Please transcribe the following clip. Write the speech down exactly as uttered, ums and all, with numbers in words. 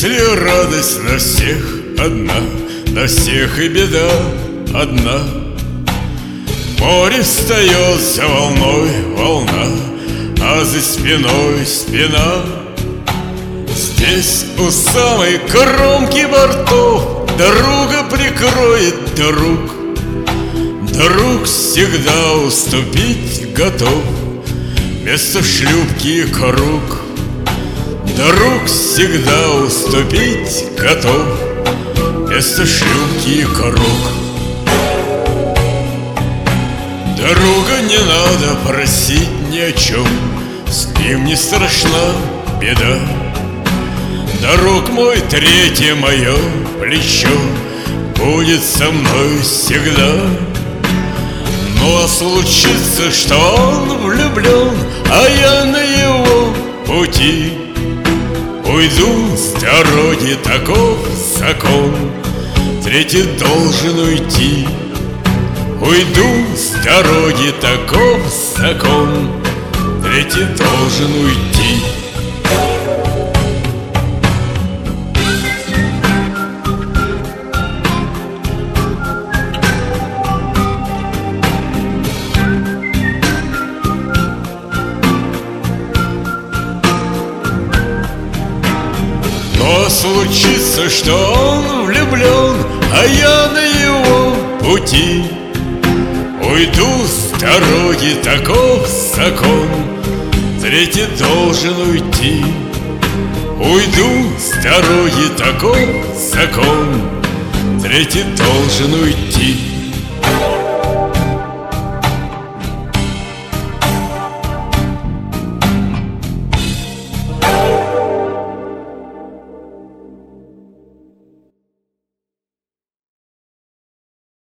Если радость на всех одна, на всех и беда одна. Море встает за волной волна, а за спиной спина. Здесь у самой кромки бортов дорога прикроет друг. Друг всегда уступить готов вместо шлюпки круг. Друг всегда уступить готов вместо шлюпки круг. Друга не надо просить ни о чем, с ним не страшна беда. Друг мой, третье мое плечо будет со мной всегда. Ну а случится, что он влюблен, а я на его пути уйду с дороги, таков закон, третий должен уйти. Уйду с дороги, таков закон, третий должен уйти. Но случится, что он влюблен, а я на его пути уйду с дороги, таков закон, третий должен уйти. Уйду с дороги, таков закон, третий должен уйти.